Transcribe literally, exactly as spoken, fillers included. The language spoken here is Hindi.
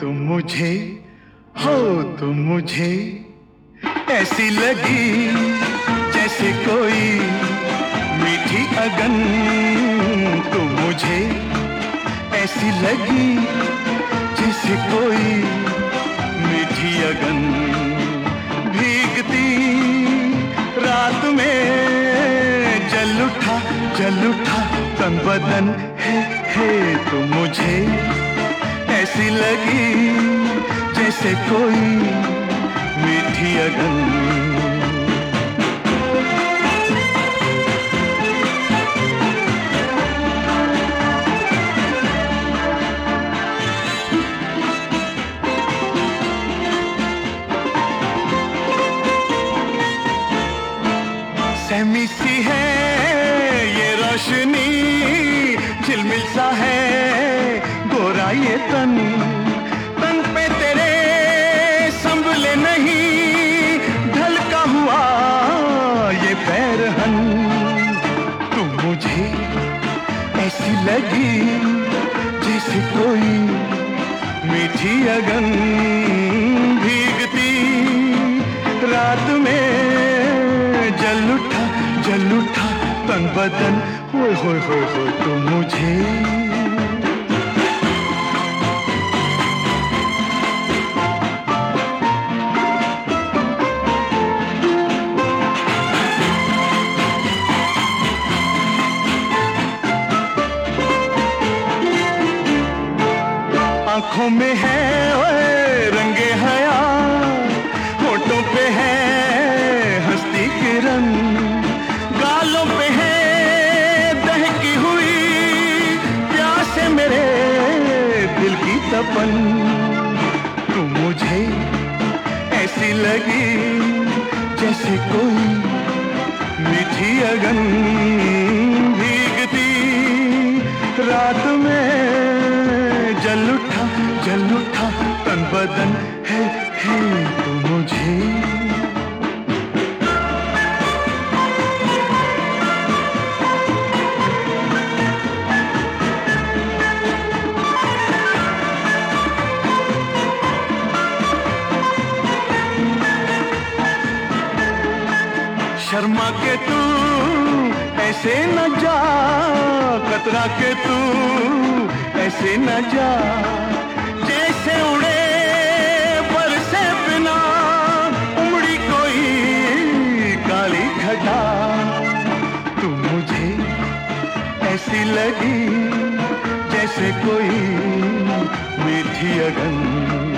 तुम मुझे, हो तुम मुझे ऐसी लगी जैसे कोई मीठी अगन। तुम मुझे ऐसी लगी जैसे कोई मीठी अगन। भीगती रात में जल उठा जल उठा तन बदन है है। तुम मुझे ऐसी लगी जैसे कोई मीठी अगन। सहमी सी है ये रोशनी, झिलमिल सा है गोरा ये तन। तन पे तेरे संभले नहीं ढलका हुआ ये पैरहन। तुम मुझे ऐसी लगी जैसे कोई मीठी अगन। भीगती रात में जल उठा जल उठा तन बदन। होय होय होय होय तुम मुझे। आंखों में है ओए रंगे हया, होठों पे है हंसती किरण, गालों पे है दहकी हुई प्यास है मेरे दिल की तपन। तुम मुझे ऐसी लगी जैसे कोई मीठी अगन। भीगती रात में जल उठा जल उठा तन बदन है है। तुम मुझे शर्मा के तू ऐसे न जा, कतरा के तू ऐसे न जा। जैसे उड़े बरसे बिना उमड़ी कोई काली घटा। तू मुझे ऐसी लगी जैसे कोई मीठी अगन।